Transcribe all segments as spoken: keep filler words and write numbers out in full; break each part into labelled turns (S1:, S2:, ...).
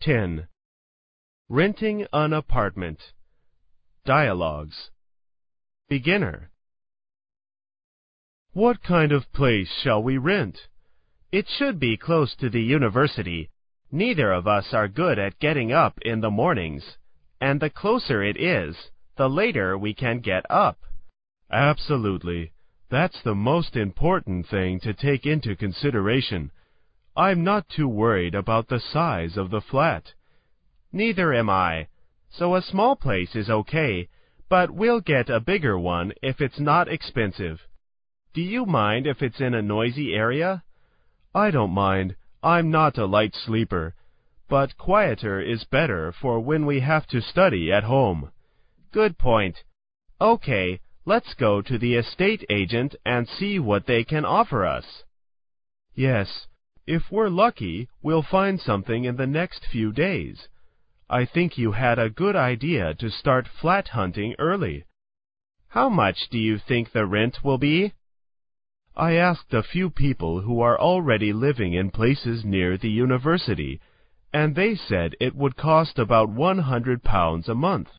S1: ten. Renting an apartment. Dialogues. Beginner. What kind of place shall we rent? It should be close to the university. Neither of us are good at getting up in the mornings, and the closer it is, the later we can get up. Absolutely. That's the most important thing to take into consideration. I'm not too worried about the size of the flat. Neither am I. So a small place is okay, but we'll get a bigger one if it's not expensive. Do you mind if it's in a noisy area? I don't mind. I'm not a light sleeper. But quieter is better for when we have to study at home. Good point. Okay, let's go to the estate agent and see what they can offer us. Yes, if we're lucky, we'll find something in the next few days. I think you had a good idea to start flat hunting early. How much do you think the rent will be? I asked a few people who are already living in places near the university, and they said it would cost about one hundred pounds a month.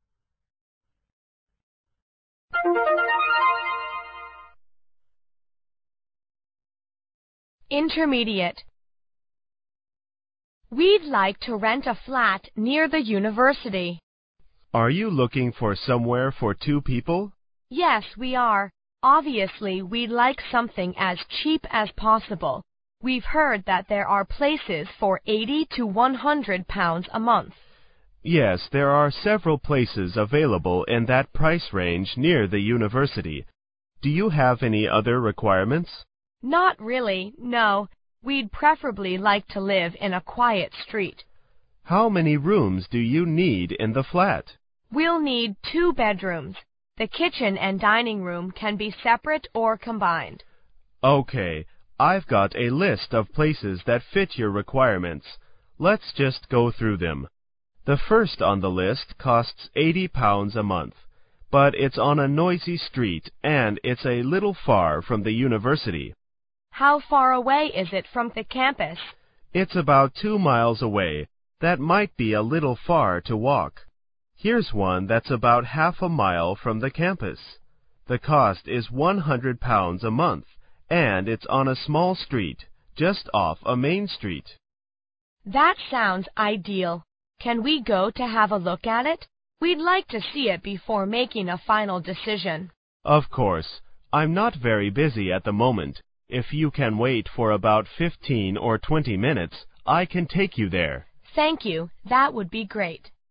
S2: Intermediate. We'd like to rent a flat near the university.
S1: Are you looking for somewhere for two people?
S2: Yes, we are. Obviously, we'd like something as cheap as possible. We've heard that there are places for eighty to one hundred pounds a month.
S1: Yes, there are several places available in that price range near the university. Do you have any other requirements?
S2: Not really, no. We'd preferably like to live in a quiet street.
S1: How many rooms do you need in the flat?
S2: We'll need two bedrooms. The kitchen and dining room can be separate or combined.
S1: Okay, I've got a list of places that fit your requirements. Let's just go through them. The first on the list costs eighty pounds a month, but it's on a noisy street and it's a little far from the university.
S2: How far away is it from the campus?
S1: It's about two miles away. That might be a little far to walk. Here's one that's about half a mile from the campus. The cost is one hundred pounds a month, and it's on a small street, just off a main street.
S2: That sounds ideal. Can we go to have a look at it? We'd like to see it before making a final decision.
S1: Of course. I'm not very busy at the moment. If you can wait for about fifteen or twenty minutes, I can take you there.
S2: Thank you. That would be great.